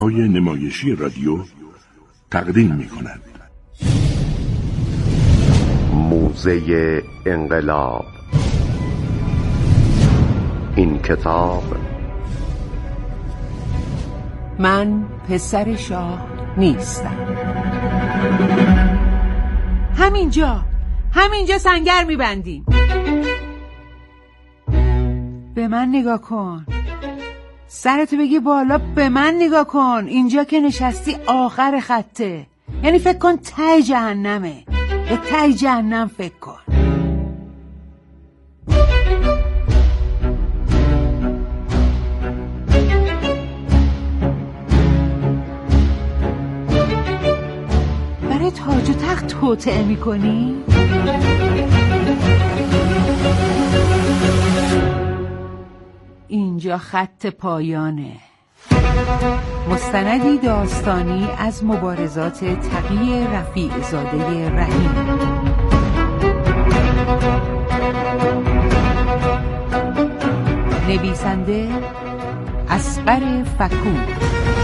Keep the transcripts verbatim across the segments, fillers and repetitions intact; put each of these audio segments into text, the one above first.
های نمایشی رادیو تقدیم می کند. موزه انقلاب. این کتاب من پسر شاه نیستم. همینجا همینجا سنگر میبندیم. به من نگاه کن، سرتو بگی بالا، به من نگاه کن. اینجا که نشستی آخر خطه، یعنی فکر کن ته جهنمه. به ته جهنم فکر کن. برای تاج و تخت توطئه میکنی؟ اینجا خط پایانه. مستندی داستانی از مبارزات تقی رفیع زاده رحیم. نویسنده اصغر فکور.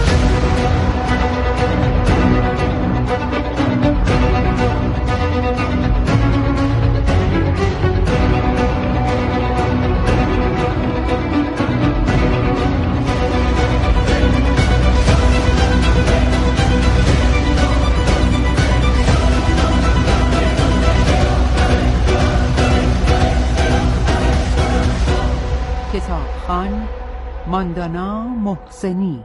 کتابخوان ماندانا محسنی.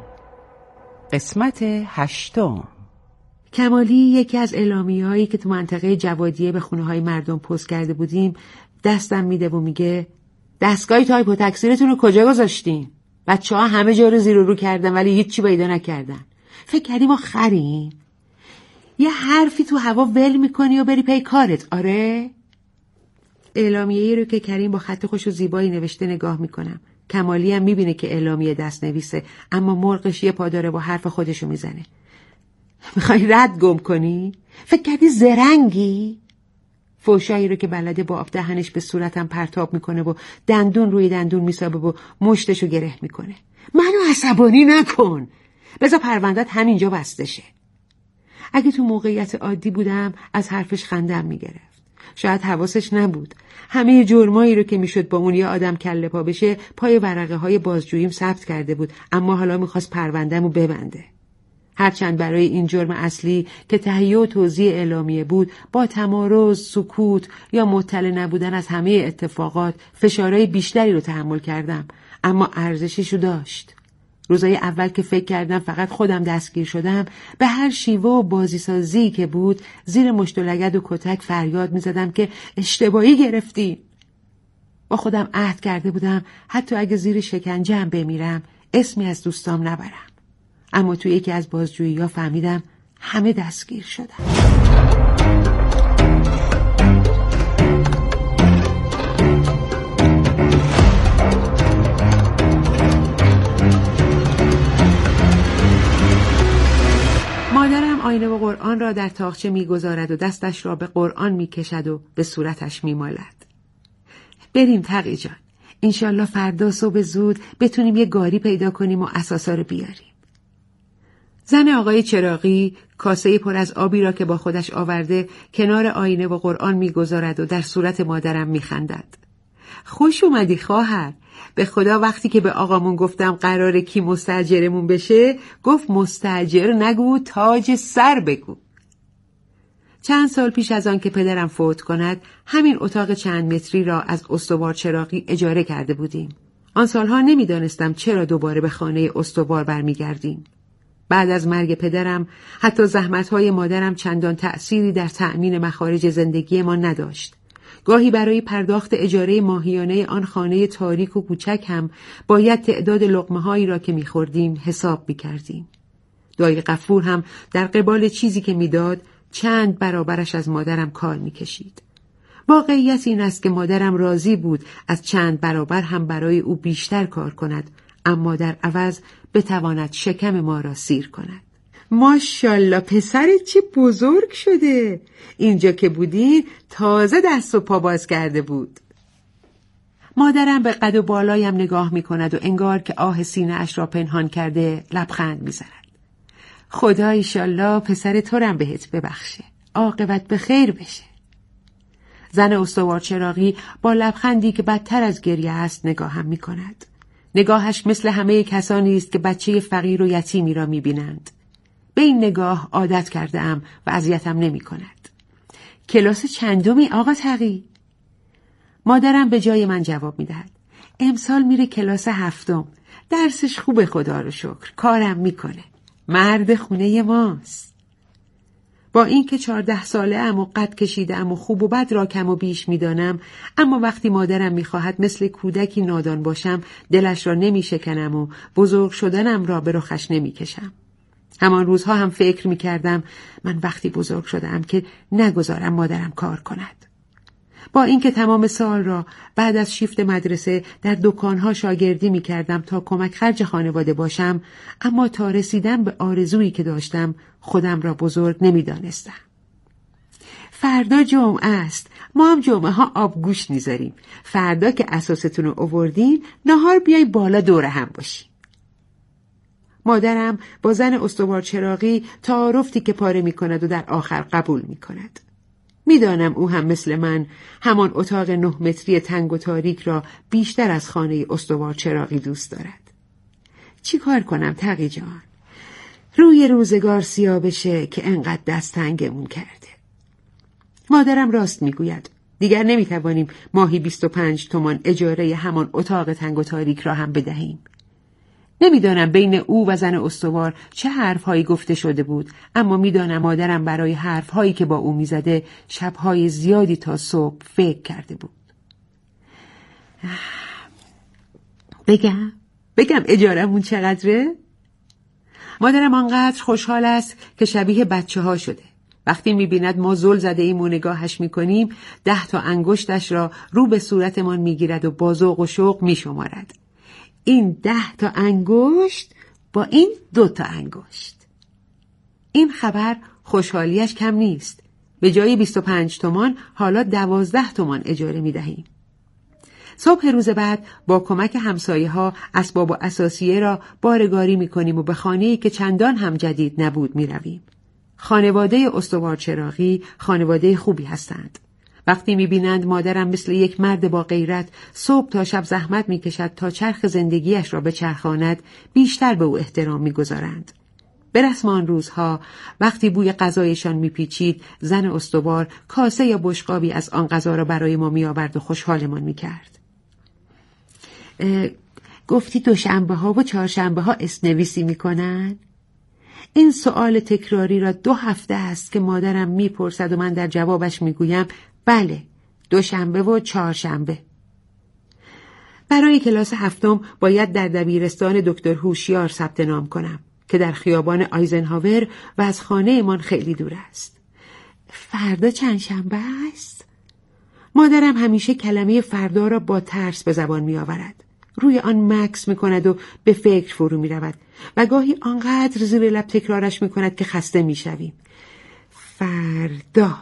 قسمت هشتم. کمالی یکی از اعلامیه‌هایی که تو منطقه جوادیه به خونه‌های مردم پست کرده بودیم دستم میده و میگه دستگاه تایپ و تکثیرتون رو کجا گذاشتین؟ بچه‌ها همه جا رو زیر و رو کردن ولی هیچی پیدا نکردن. فکر کردی ما خریم؟ یه حرفی تو هوا ول میکنی و بری پی کارت. آره؟ اعلامیه‌ای رو که کریم با خط خوش و زیبایی نوشته نگاه میکنم. کمالی هم میبینه که اعلامیه دست نویسه، اما مرغش یه پا داره با حرف خودشو میزنه. میخوای رد گم کنی؟ فکر کردی زرنگی؟ فوشایی رو که بلده با آب دهنش به صورتم پرتاب میکنه و دندون روی دندون میسابه و مشتشو گره میکنه. منو عصبانی نکن، بذار پروندت همینجا بسته شه. اگه تو موقعیت عادی بودم از حرفش خندم میگرفت. شاید حواسش نبود همه جرمایی رو که میشد با اون یه آدم کله پا بشه پای ورقه های بازجوییم ثبت کرده بود، اما حالا میخواست پرونده‌مو ببنده. هرچند برای این جرم اصلی که تهیه و توزیع اعلامیه بود با تمارض، سکوت یا مطلع نبودن از همه اتفاقات فشارهای بیشتری رو تحمل کردم، اما ارزششو داشت. روزای اول که فکر کردم فقط خودم دستگیر شدم، به هر شیوه و بازیسازی که بود زیر مشت و لگد و کتک فریاد میزدم که اشتباهی گرفتی. با خودم عهد کرده بودم حتی اگه زیر شکنجه هم بمیرم اسمی از دوستام نبرم. اما توی یکی از بازجویی‌ها فهمیدم همه دستگیر شدن. مادرم آینه و قرآن را در تاقچه می‌گذارد و دستش را به قرآن می‌کشد و به صورتش می‌مالد. بریم تقی جان، انشالله فردا صبح زود بتونیم یه گاری پیدا کنیم و اساسا رو بیاریم. زن آقای چراغی کاسه پر از آبی را که با خودش آورده کنار آینه و قرآن می‌گذارد و در صورت مادرم می‌خندد. خوش اومدی خواهر. به خدا وقتی که به آقامون گفتم قراره کی مستاجرمون بشه گفت مستاجر نگو، تاج سر بگو. چند سال پیش از آن که پدرم فوت کند همین اتاق چند متری را از استوار چراغی اجاره کرده بودیم. آن سالها نمیدانستم چرا دوباره به خانه استوار برمیگردیم. بعد از مرگ پدرم حتی زحمت‌های مادرم چندان تأثیری در تأمین مخارج زندگی ما نداشت. گاهی برای پرداخت اجاره ماهیانه آن خانه تاریک و کوچک هم باید تعداد لقمه‌هایی را که می‌خوردیم حساب می‌کردیم. دایی غفور هم در قبال چیزی که می‌داد چند برابرش از مادرم کار می‌کشید. واقعیت این است که مادرم راضی بود از چند برابر هم برای او بیشتر کار کند، اما در عوض بتواند شکم ما را سیر کند. ماشاءالله پسرت چه بزرگ شده. اینجا که بودی تازه دست و پا باز کرده بود. مادرم به قد و بالایم نگاه می کند و انگار که آه سینه اش را پنهان کرده لبخند می زند. خدا ایشالله پسر تو رم بهت ببخشه، عاقبت به خیر بشه. زن استوار چراغی با لبخندی که بدتر از گریه است نگاهم می کند. نگاهش مثل همه کسانی است که بچه فقیر و یتیمی را می بینند. به این نگاه عادت کرده ام و اذیتم نمی کند. کلاس چندمی آقا تقی؟ مادرم به جای من جواب می دهد. امسال میره کلاس هفتم. درسش خوبه خدا رو شکر. کارم میکنه. مرد خونه ماست. با اینکه چهارده ساله ام و قد کشیده ام و خوب و بد را کم و بیش میدانم، اما وقتی مادرم میخواهد مثل کودکی نادان باشم دلش را نمیشکنم و بزرگ شدنم را به رخش نمیکشم. همان روزها هم فکر میکردم من وقتی بزرگ شدم که نگذارم مادرم کار کند. با اینکه تمام سال را بعد از شیفت مدرسه در دکانها شاگردی می کردم تا کمک خرج خانواده باشم، اما تا رسیدن به آرزویی که داشتم خودم را بزرگ نمی دانستم. فردا جمعه است. ما هم جمعه ها آبگوش میذاریم. فردا که اساستون رو آوردین نهار بیای بالا دوره هم باشیم. مادرم با زن استوار چراغی تعارفی که پاره می کند و در آخر قبول می کند. میدانم او هم مثل من همان اتاق نه متری تنگ و تاریک را بیشتر از خانه استوار چراغی دوست دارد. چی کار کنم تقی جان؟ روی روزگار سیاه بشه که انقدر دست تنگمون کرده. مادرم راست میگوید. دیگر نمیتوانیم ماهی بیست و پنج تومان اجاره همان اتاق تنگ و تاریک را هم بدهیم. نمیدانم بین او و زن استوار چه حرفهایی گفته شده بود، اما میدانم مادرم برای حرفهایی که با او میزده شبهای زیادی تا صبح فکر کرده بود. بگم بگم اجارمون چقدره؟ مادرم آنقدر خوشحال است که شبیه بچه ها شده. وقتی میبیند ما زل زده ایم و نگاهش میکنیم ده تا انگشتش را رو به صورتمان میگیرد و با ذوق و شوق میشمارد. این ده تا انگشت با این دو تا انگشت. این خبر خوشحالیش کم نیست. به جای بیست و پنج تومان حالا دوازده تومان اجاره می دهیم. صبح روز بعد با کمک همسایه ها اسباب و اساسیه را بارگاری می کنیم و به خانه‌ای که چندان هم جدید نبود می رویم. خانواده استوار چراغی خانواده خوبی هستند. وقتی می‌بینند مادرم مثل یک مرد با غیرت صبح تا شب زحمت می‌کشد تا چرخ زندگیش را بچرخاند، بیشتر به او احترام می‌گذارند. به رسم آن روزها وقتی بوی غذایشان می‌پیچید، زن استوار کاسه یا بشقابی از آن غذا را برای ما می‌آورد و خوشحالمان می‌کرد. گفتی دوشنبه‌ها و چهارشنبه‌ها اسم‌نویسی می‌کنن؟ این سؤال تکراری را دو هفته است که مادرم می‌پرسد و من در جوابش می‌گویم بله، دوشنبه و چهارشنبه. برای کلاس هفتم باید در دبیرستان دکتر هوشیار ثبت نام کنم که در خیابان آیزنهاور و از خانه من خیلی دور است. فردا چند شنبه است؟ مادرم همیشه کلمه فردا را با ترس به زبان می آورد. روی آن مکس می کند و به فکر فرو می رود و گاهی آنقدر زیر لب تکرارش می کند که خسته می شویم. فردا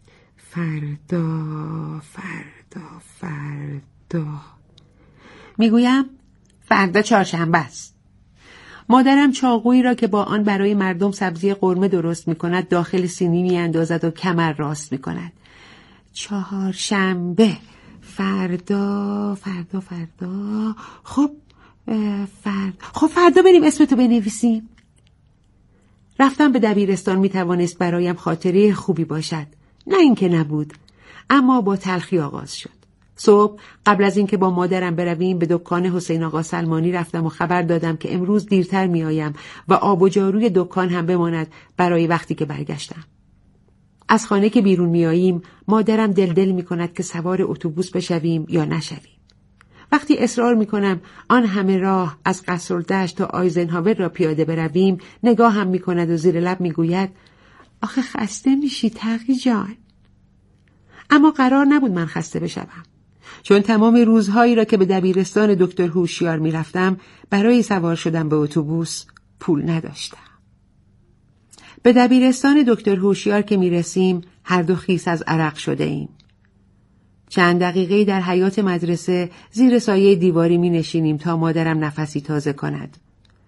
فردا فردا فردا میگویم فردا چهارشنبه است. مادرم چاقویی را که با آن برای مردم سبزی قرمه درست میکند داخل سینی میاندازد و کمر راست میکند. چهارشنبه فردا فردا فردا خب فردا خب فردا بریم اسمتو بنویسیم. رفتم به دبیرستان میتوانست برایم خاطره خوبی باشد. نه اینکه نبود، اما با تلخی آغاز شد. صبح قبل از اینکه با مادرم برویم به دکان حسین آقا سلمانی رفتم و خبر دادم که امروز دیرتر میآیم و آب و جاروی دکان هم بماند برای وقتی که برگشتم. از خانه که بیرون میاییم مادرم دل دل میکند که سوار اتوبوس بشویم یا نشویم. وقتی اصرار میکنم آن همه راه از قصرالدشت تا آیزنهاور را پیاده برویم نگاه هم میکند و زیر لب میگوید آخه خسته میشی تقی جان. اما قرار نبود من خسته بشوم، چون تمام روزهایی را که به دبیرستان دکتر هوشیار میرفتم برای سوار شدن به اتوبوس پول نداشتم. به دبیرستان دکتر هوشیار که میرسیم هر دو خیس از عرق شده ایم. چند دقیقه در حیاط مدرسه زیر سایه دیواری می نشینیم تا مادرم نفسی تازه کند.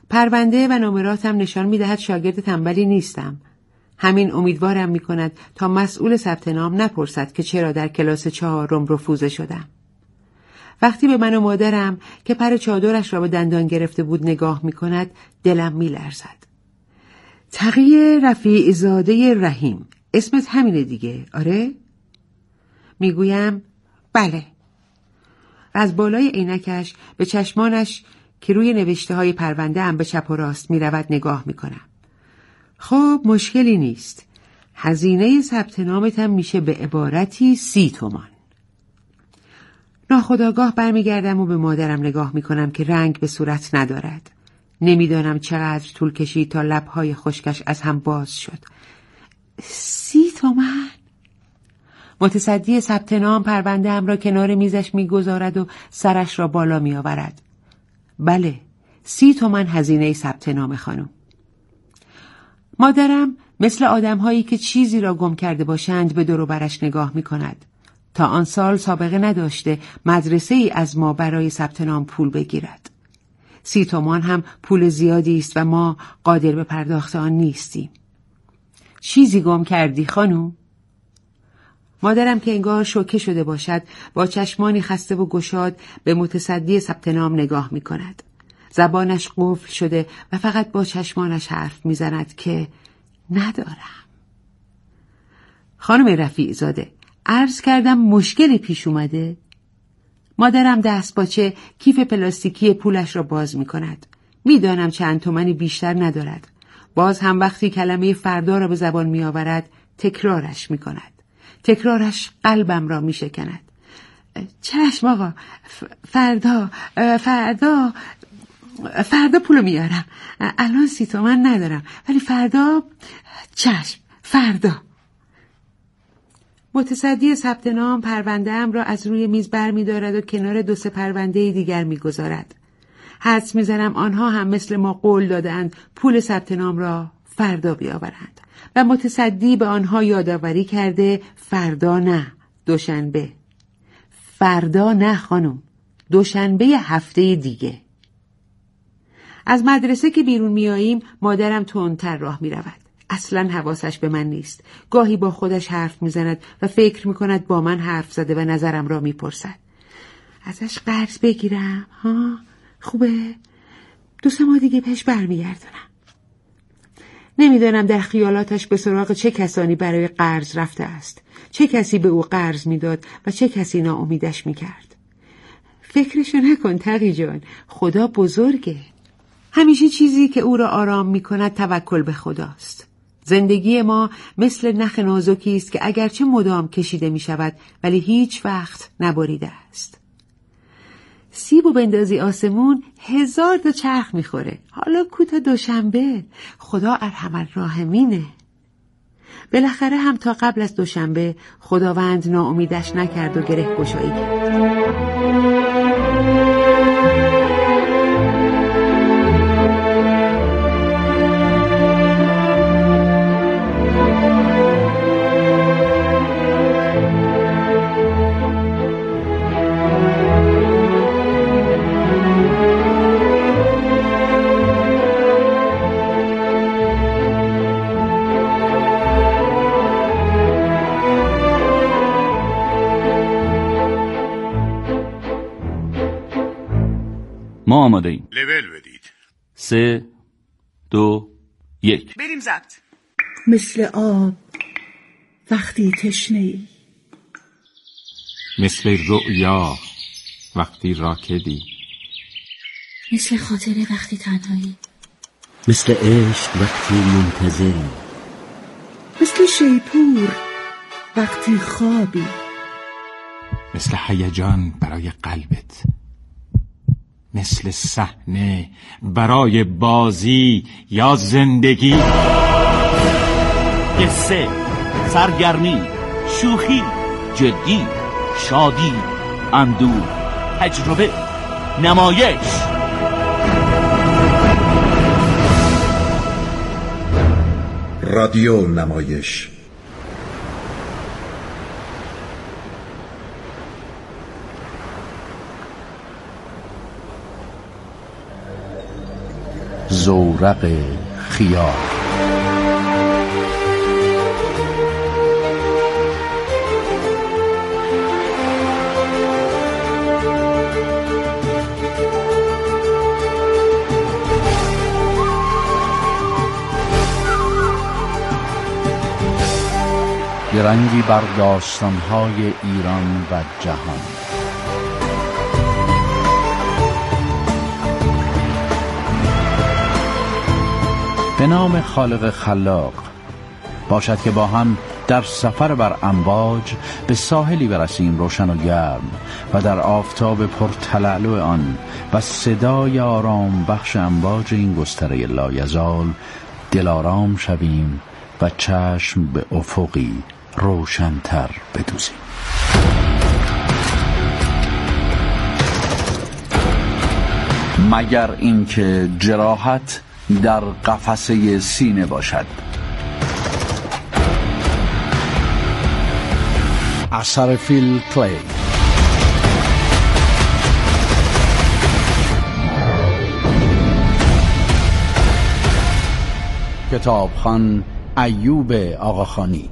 پرونده و نمراتم نشان می‌دهد شاگرد تنبلی نیستم. همین امیدوارم می‌کند تا مسئول ثبت نام نپرسد که چرا در کلاس چهارم رفوزه شدم. وقتی به من و مادرم که پر چادرش را به دندان گرفته بود نگاه می‌کند، دلم می‌لرزد. تقی رفیع زاده رحیم، اسمت همینه دیگه، آره؟ میگویم بله. از بالای عینکش به چشمانش که روی نوشته های پرونده هم به چپ و راست می رود نگاه می کنم. خب مشکلی نیست. هزینه ثبت نامتم میشه به عبارتی سی تومان. ناخودآگاه برمیگردم و به مادرم نگاه می کنم که رنگ به صورت ندارد. نمیدانم چقدر طول کشید تا لبهای خشکش از هم باز شد. سی تومان؟ متصدی ثبت نام پرونده ام را کنار میزش میگذارد و سرش را بالا می آورد. بله، سی تومن هزینه ثبت نام خانم. مادرم مثل آدم‌هایی که چیزی را گم کرده باشند به دور و برش نگاه می کند. تا آن سال سابقه نداشته مدرسه ای از ما برای ثبت نام پول بگیرد. سی تومان هم پول زیادی است و ما قادر به پرداخت آن نیستیم. چیزی گم کردی خانم؟ مادرم که انگار شوکه شده باشد با چشمانی خسته و گشاد به متصدی ثبت نام نگاه می کند. زبانش قفل شده و فقط با چشمانش حرف می زند که ندارم. خانم رفیع زاده، عرض کردم مشکلی پیش اومده؟ مادرم دست باچه کیف پلاستیکی پولش را باز می کند. می دانم چند تومانی بیشتر ندارد. باز هم وقتی کلمه فردا را به زبان می آورد تکرارش می کند. تکرارش قلبم را می شکند. چشم آقا، فردا فردا فردا پولو میارم. الان سی تومن ندارم ولی فردا چشم فردا. متصدی ثبت نام پرونده ام را از روی میز بر می دارد و کنار دو سه پرونده دیگر می گذارد. حدس می زنم آنها هم مثل ما قول دادند پول ثبت نام را فردا بیاورند و متصدی به آنها یادآوری کرده فردا نه، دوشنبه. فردا نه خانم، دوشنبه هفته دیگه. از مدرسه که بیرون میاییم مادرم تندتر راه می رود. اصلا حواسش به من نیست. گاهی با خودش حرف می زند و فکر می کند با من حرف زده و نظرم را می پرسد. ازش قرض بگیرم ها؟ خوبه؟ دو سه ماه دیگه پیش برمیگردونم. نمیدانم در خیالاتش به سراغ چه کسانی برای قرض رفته است. چه کسی به او قرض میداد و چه کسی ناامیدش میکرد. فکرشو نکن تقی جان، خدا بزرگه. همیشه چیزی که او را آرام میکند توکل به خداست. زندگی ما مثل نخ نازکی است که اگرچه مدام کشیده میشود ولی هیچ وقت نبریده است. سیبو بندازی آسمون هزار تا چرخ میخوره. حالا کو تا دوشنبه؟ خدا ارحم الراحمینه. بالاخره هم تا قبل از دوشنبه خداوند ناامیدش نکرد و گره گشایی کرد. ما آماده ایم. لول بدید. سه دو یک بریم ضبط. مثل آب وقتی تشنه‌ای، مثل رؤیا وقتی راکدی، مثل خاطره وقتی تنهایی، مثل عشق وقتی منتظری، مثل شیپور وقتی خوابی، مثل هیجان برای قلبت، مثل صحنه برای بازی یا زندگی. قصه، سرگرمی، شوخی، جدی، شادی، اندوه، تجربه، نمایش. رادیو نمایش. زورق خیال. رنگی بر داستان‌های ایران و جهان. به نام خالق خلاق. باشد که با هم در سفر بر امواج به ساحلی برسیم روشن و گرم و در آفتاب پرتلالو آن و صدای آرام بخش امواج این گستره لایزال دلارام شویم و چشم به افقی روشن‌تر بدوزیم. مگر اینکه جراحت در قفسه سینه باشد. اثر فیل کلی. کتابخوان ایوب آقاخانی.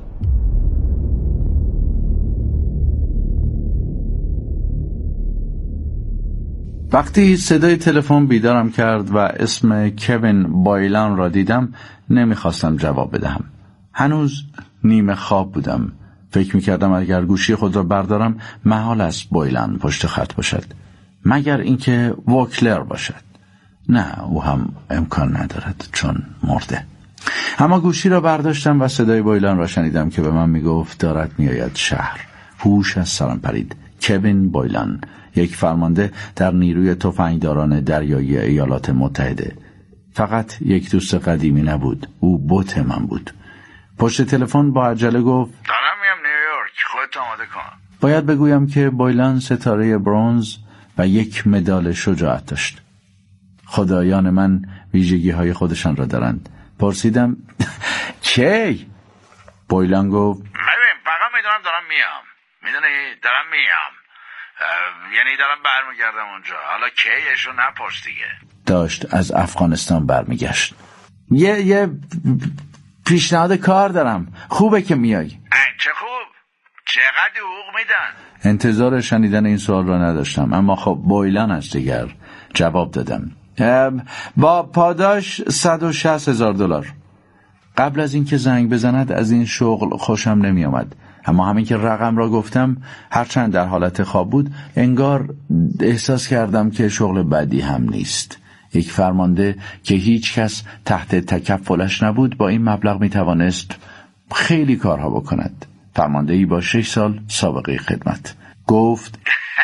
وقتی صدای تلفن بیدارم کرد و اسم کوین بایلان را دیدم نمیخواستم جواب بدهم. هنوز نیمه خواب بودم. فکر میکردم اگر گوشی خود را بردارم محال است بایلان پشت خط باشد، مگر اینکه وکلر باشد. نه، او هم امکان ندارد چون مرده. اما گوشی را برداشتم و صدای بایلان را شنیدم که به من میگفت دارد میآید شهر. هوش از سرم پرید. کوین بایلان، یک فرمانده در نیروی تفنگداران دریایی ایالات متحده. فقط یک دوست قدیمی نبود، او بت من بود. پشت تلفن با عجله گفت دارم میام نیویورک، خودت آماده کن. باید بگویم که بایلان ستاره برنز و یک مدال شجاعت داشت. خدایان من ویژگی های خودشان را دارند. پرسیدم کی؟ بایلان گفت ببین فقط میدونم دارم میام، میدونی دارم میام، یعنی دارم برمیگردم اونجا. حالا کیشو نپرس دیگه. داشت از افغانستان برمیگشت. یه یه پیشنهاد کار دارم، خوبه که میای؟ چه خوب، چقدر حقوق میدن؟ انتظار شنیدن این سوال را نداشتم، اما خب بایلان از دیگر جواب دادم. با پاداش صد و شصت هزار دلار. قبل از اینکه زنگ بزند از این شغل خوشم نمی آمد، اما همین که رقم را گفتم هرچند در حالت خواب بود انگار احساس کردم که شغل بدی هم نیست. یک فرمانده که هیچ کس تحت تکفلش نبود با این مبلغ می توانست خیلی کارها بکند. فرماندهی با شش سال سابقه خدمت. گفت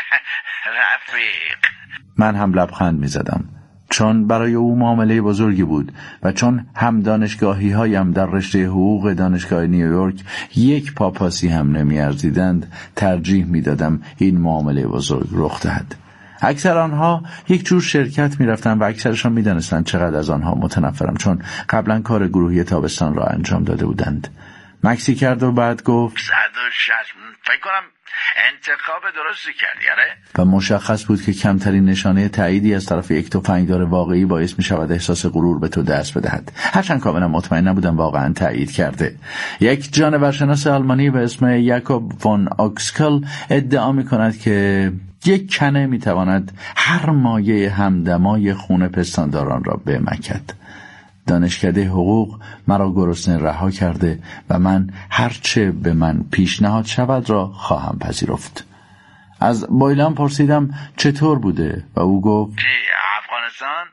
رفیق. من هم لبخند می زدم چون برای او معامله بزرگی بود و چون هم دانشگاهی هایم در رشته حقوق دانشگاه نیویورک یک پاپاسی هم نمی ارزیدند، ترجیح می دادم این معامله بزرگ رخ دهد. اکثر آنها یک جور شرکت می رفتن و اکثرشان می دانستند چقدر از آنها متنفرم، چون قبلا کار گروهی تابستان را انجام داده بودند. مکسی کرد و بعد گفت صد و شصت. فکر کنم انتخاب درستی کردی، آره؟ و مشخص بود که کمترین نشانه تاییدی از طرف یک تفنگدار واقعی باعث می شود احساس غرور به تو دست بدهد. هرچند کاملا مطمئن نبودم واقعا تایید کرده. یک جانورشناس آلمانی به اسم یاکوب فون آکسکل ادعا می کند که یک کنه می تواند هر مایه همدمای خون پستانداران را بمکد. دانشکده حقوق مرا گرسنه رها کرده و من هرچه به من پیشنهاد شود را خواهم پذیرفت. از بایلان پرسیدم چطور بوده و او گفت چی؟ افغانستان؟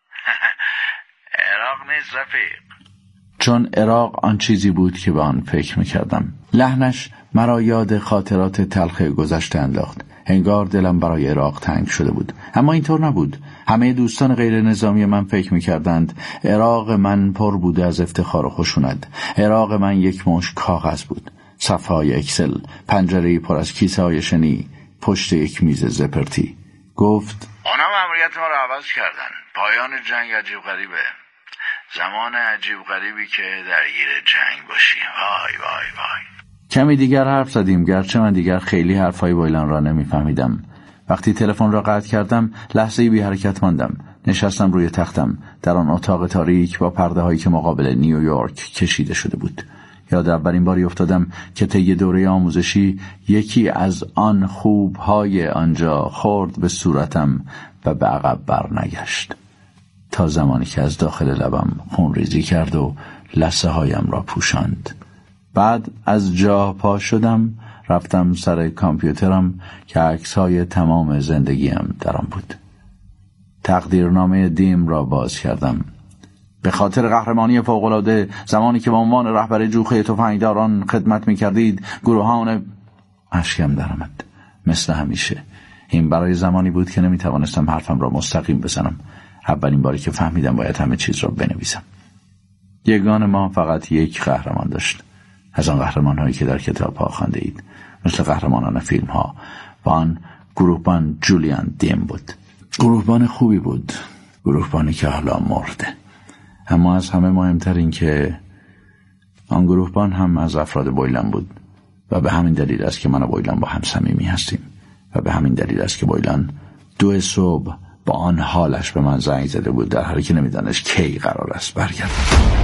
عراق نیست رفیق. چون عراق آن چیزی بود که به آن فکر میکردم. لحنش مرا یاد خاطرات تلخ گذشته انداخت. انگار دلم برای عراق تنگ شده بود، اما اینطور نبود. همه دوستان غیر نظامی من فکر می‌کردند عراق من پر بوده از افتخار و خشونت. عراق من یک مش کاغذ بود، صفحه‌های اکسل، پنجره‌ای پر از کیسه‌های شنی، پشت یک میز زپرتی. گفت اونا ماموریت ما رو عوض کردن. پایان جنگ عجیب غریبه. زمان عجیب غریبی که درگیر جنگ باشی. وای وای وای. کمی دیگر حرف زدیم، گرچه من دیگر خیلی حرفای بایلان را نمیفهمیدم. وقتی تلفن را قطع کردم لحظه‌ای بی حرکت ماندم. نشستم روی تختم در آن اتاق تاریک با پرده هایی که مقابل نیویورک کشیده شده بود. یاد اولین باری افتادم که طی دوره آموزشی یکی از آن خوبهای آنجا خورد به صورتم و به عقب برنگشت، تا زمانی که از داخل لبم خون ریزی کرد و لثه هایم را پوشاند. بعد از جا پا شدم، رفتم سر کامپیوترم که عکس‌های تمام زندگیم در آن بود. تقدیرنامه دیم را باز کردم. به خاطر قهرمانی فوق‌العاده زمانی که به عنوان رهبر جوخه تفنگداران خدمت می‌کردید، گروهان اشکم درآمد. مثل همیشه این برای زمانی بود که نمی‌توانستم حرفم را مستقیم بزنم. اولین باری که فهمیدم باید همه چیز را بنویسم. یگان ما فقط یک قهرمان داشت، از آن قهرمان‌هایی که در کتاب‌ها خوانده اید، مثل قهرمانان فیلم‌ها. و آن گروهبان جولیان دیم بود. گروهبان خوبی بود، گروهبانی که حالا مرده. اما از همه مهمتر این که آن گروهبان هم از افراد بویلان بود و به همین دلیل است که من و بویلان با هم صمیمی هستیم و به همین دلیل است که بویلان دو صبح با آن حالش به من زنگ زده بود، در حالی که نمیدانست کی قرار است برگرد.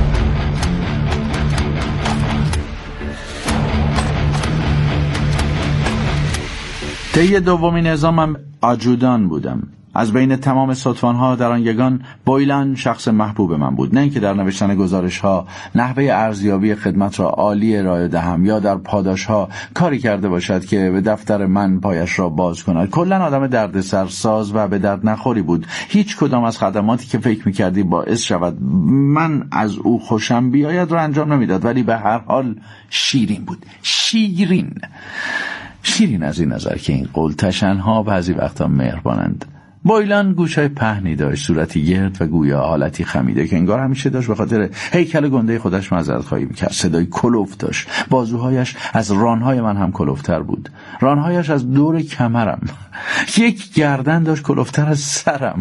طی دومین نظامم آجودان بودم. از بین تمام ستوان‌ها در آن یگان بویلان شخص محبوب من بود، نه اینکه در نوشتن گزارش‌ها نحوه ارزیابی خدمت را عالی ارائه دهم یا در پاداش‌ها کاری کرده باشد که به دفتر من پایش را باز کند. کلاً آدم دردسرساز و به درد نخوری بود. هیچ کدام از خدماتی که فکر می‌کردی باعث شود من از او خوشم بیاید را انجام نمی‌داد، ولی به هر حال شیرین بود. شیرین شیرین از این نظر که این قلتشن‌ها بعضی وقتا مهربانند. بویلان گوشای پهنی داشت، صورتی گرد و گویا حالتی خمیده که انگار همیشه داشت به خاطر هیکل گنده خودش معذرت خواهی میکرد. صدای کلوف داشت، بازوهایش از رانهای من هم کلوفتر بود، رانهایش از دور کمرم. یک گردن داشت کلوفتر از سرم،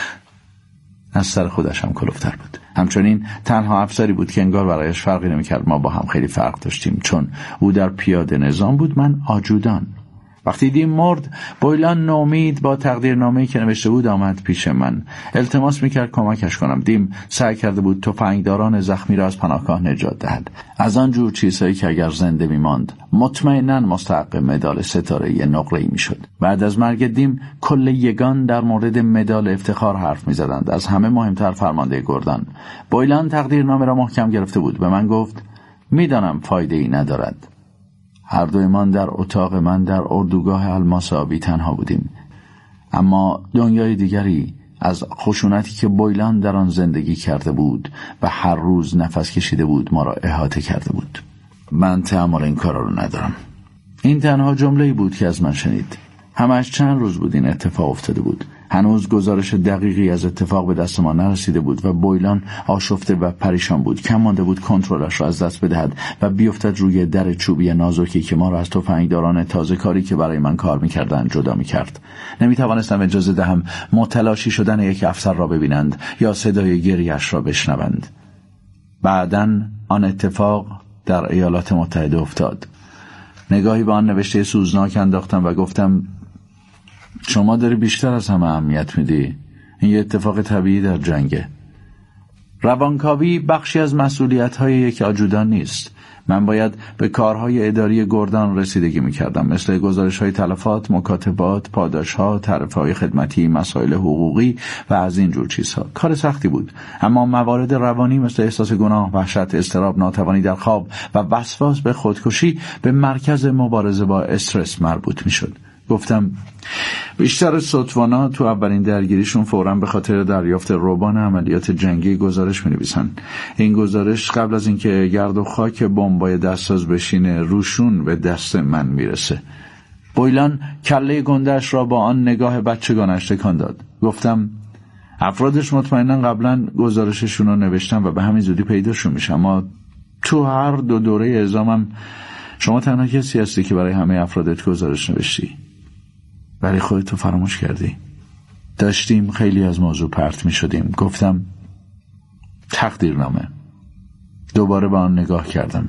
از سر خودش هم کلوفتر بود. همچنین تنها افسری بود که انگار برایش فرقی نمیکرد ما با هم خیلی فرق داشتیم، چون او در پیاده نظام بود، من آجودان. وقتی دیم مرد، بویلان نومید با تقدیرنامه‌ای که نوشته بود آمد پیش من. التماس میکرد کمکش کنم. دیم سعی کرده بود تفنگداران زخمی را از پناهگاه نجات دهد. از آن جور چیزهایی که اگر زنده میماند مطمئناً مستحق مدال ستاره نقره‌ای میشد. بعد از مرگ دیم کل یگان در مورد مدال افتخار حرف میزدند، از همه مهمتر فرمانده گردان. بویلان تقدیرنامه را محکم گرفته بود. به من گفت میدانم فایده ای ندارد. هر دویمان در اتاق من در اردوگاه الماس آبی تنها بودیم، اما دنیای دیگری از خشونتی که بویلان در آن زندگی کرده بود و هر روز نفس کشیده بود ما را احاطه کرده بود. من تحمل این کارا رو ندارم. این تنها جمله‌ای بود که از من شنید. همش چند روز بود این اتفاق افتاده بود. هنوز گزارش دقیقی از اتفاق به دست ما نرسیده بود و بویلان آشفته و پریشان بود. کم مانده بود کنترلش را از دست بدهد و بیفتد روی در چوبی نازکی که ما را از تفنگداران تازه کاری که برای من کار می‌کردند جدا می‌کرد. نمی‌توانستم اجازه دهم متلاشی شدن یک افسر را ببینند یا صدای گریه‌اش را بشنوند. بعداً آن اتفاق در ایالات متحده افتاد. نگاهی به آن نوشته سوزناک انداختم و گفتم شما داری بیشتر از همه اهمیت میدی. این یه اتفاق طبیعی در جنگه. روانکاوی بخشی از مسئولیت‌های یک آجودان نیست. من باید به کارهای اداری گردان رسیدگی میکردم، مثل گزارش‌های تلفات، مکاتبات، پاداش‌ها، تعرفه‌های خدمتی، مسائل حقوقی و از این جور چیزها. کار سختی بود، اما موارد روانی مثل احساس گناه، وحشت، اضطراب، ناتوانی در خواب و وسواس به خودکشی به مرکز مبارزه با استرس مربوط میشد. گفتم بیشتر ستوانا تو اولین درگیریشون فوراً به خاطر دریافت روبان عملیات جنگی گزارش می‌نویسن. این گزارش قبل از اینکه گرد و خاک بمبای دستساز بشینه روشون به دست من میرسه. بویلان کله گنده‌اش را با آن نگاه بچگانش تکان داد. گفتم افرادش مطمئناً قبلاً گزارششون رو نوشتن و به همین زودی پیداشون میشه، اما تو هر دو دوره اعزامم شما تنها کسی هستی که برای همه افرادت گزارش نوشتی. برای خودتو فراموش کردی. داشتیم خیلی از موضوع پرت می شدیم. گفتم تقدیرنامه. دوباره به آن نگاه کردم.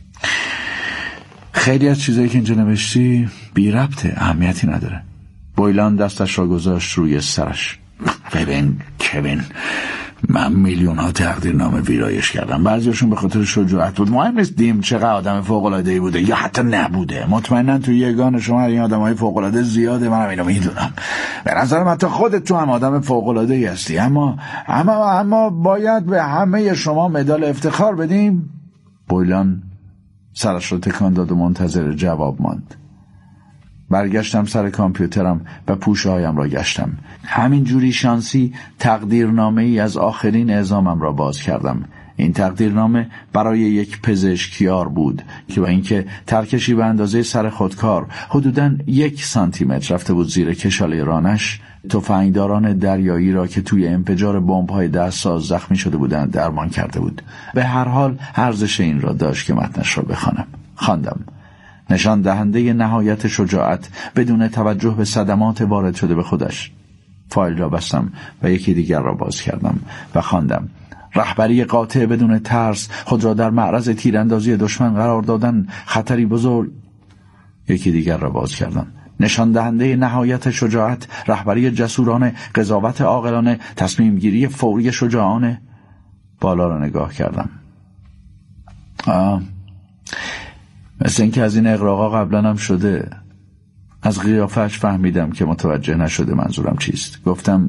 خیلی از چیزایی که اینجا نوشتی بی ربطه، اهمیتی نداره. بویلان دستش را گذاشت روی سرش. ببین کوین، من میلیون ها تقدیرنامه ویرایش کردم. بعضیشون به خاطر شجاعت بود. مهم نیست دیم چقدر آدم فوق العاده ای بوده یا حتی نبوده. مطمئنا تو یگان شما این آدمای فوق العاده زیاده، منم اینو میدونم. به نظرم حتی خودت تو هم آدم فوق العاده ای هستی. اما اما اما باید به همه شما مدال افتخار بدیم. بویلان سرش رو تکان داد و منتظر جواب ماند. برگشتم سر کامپیوترم و پوشه هایم را گشتم. همین جوری شانسی تقدیرنامه ای از آخرین اعزامم را باز کردم. این تقدیرنامه برای یک پزشکیار بود که با اینکه ترکشی به اندازه سر خودکار حدوداً یک سانتی متر رفته بود زیر کشاله رانش، تفنگداران دریایی را که توی انفجار بمب‌های دستساز زخمی شده بودند درمان کرده بود. به هر حال ارزش این را داشت که متنش را بخوانم. خواندم. نشان دهنده نهایت شجاعت بدون توجه به صدمات وارد شده به خودش. فایل را بستم و یکی دیگر را باز کردم و خواندم. رهبری قاطع بدون ترس، خود را در معرض تیراندازی دشمن قرار دادن، خطری بزرگ. یکی دیگر را باز کردم. نشان دهنده نهایت شجاعت، رهبری جسورانه، قضاوت عاقلانه، تصمیم گیری فوری شجاعانه. بالا را نگاه کردم. آه مثل اینکه از این اغراقا قبلا هم شده. از قیافش فهمیدم که متوجه نشده منظورم چیست. گفتم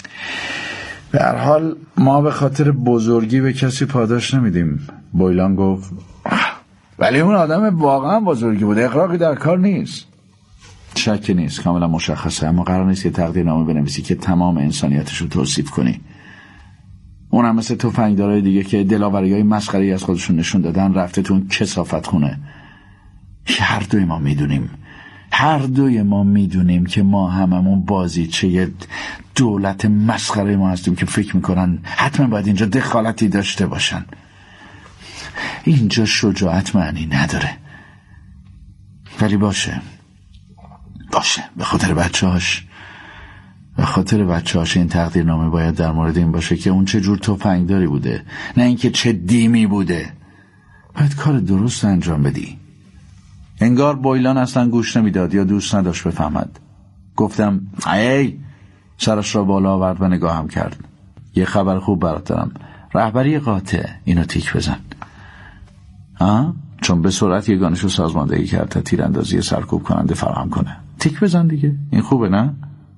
به هر حال ما به خاطر بزرگی به کسی پاداش نمیدیم. بویلان گفت ولی اون آدم واقعا بزرگی بود، اغراقی در کار نیست. شکی نیست، کاملا مشخصه، اما قرار نیست که تقدیرنامه بنویسی که تمام انسانیتش رو توصیف کنی. اون هم مثل تفنگدارای دیگه که دلاوریای مسخره‌ای از خودشون نشون دادن رفته تو اون کثافت خونه. هر دوی ما میدونیم هر دوی ما میدونیم که ما هممون بازیچه دولت مسخره ما هستیم که فکر میکنن حتما باید اینجا دخالتی داشته باشن. اینجا شجاعت معنی نداره. ولی باشه باشه به خاطر بچه هاش به خاطر بچه هاش این تقدیرنامه باید در مورد این باشه که اون چه جور تفنگداری بوده، نه اینکه چه دیمی بوده. باید کار درست انجام بدی. انگار بویلان اصلا گوش نمیداد یا دوست نداشت بفهمد. گفتم ای سرش را بالا آورد و نگاهم کرد. یه خبر خوب برات دارم. رهبری قاطع، اینو تیک بزن. ها؟ چون به سرعت یگانشو سازماندهی کرد تا تیراندازی سرکوب کننده فراهم کنه. تیک بزن دیگه، این خوبه نه؟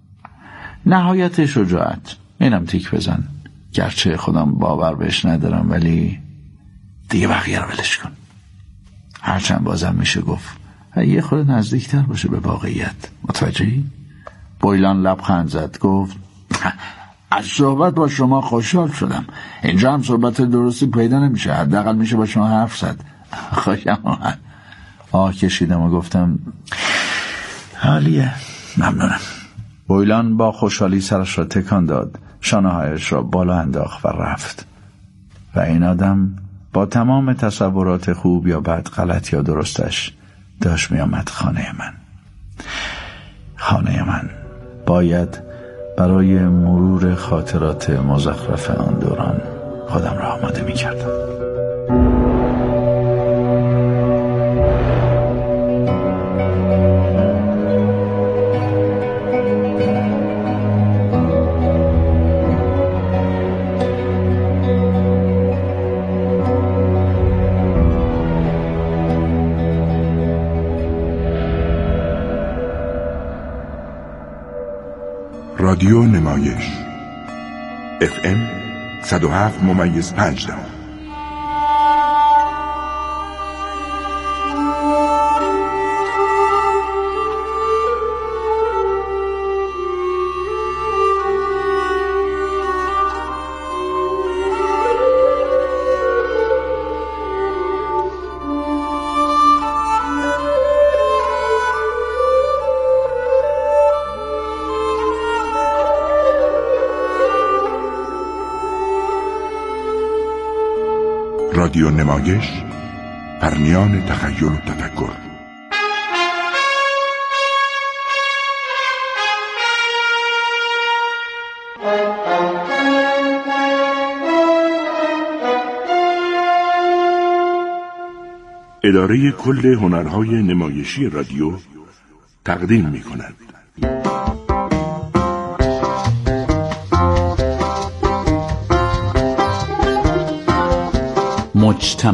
نهایت شجاعت، اینم تیک بزن. گرچه خودم باور بهش ندارم ولی دیگه بقیه رو ولش کن. هرچند بازم میشه گفت یه خود نزدیکتر باشه به واقعیت. متوجهی؟ بویلان لبخند زد. گفت از صحبت با شما خوشحال شدم. اینجا هم صحبت درستی پیدا نمیشه، حداقل میشه با شما حرف زد. خوشم اومد. آه کشیدم و گفتم حالیه، ممنونم. بویلان با خوشحالی سرش را تکان داد، شانه‌هایش را بالا انداخت و رفت. و این آدم با تمام تصورات خوب یا بد، غلط یا درستش، داشت می آمد خانه من. خانه من. باید برای مرور خاطرات مزخرف آن دوران خودم را آماده می کردم. رادیو نمایش اف ام صد و هفت ممیز پنج دهم. رادیو نمایش در میان تخیل و تفکر. اداره کل هنرهای نمایشی رادیو تقدیم می کند. مجتمع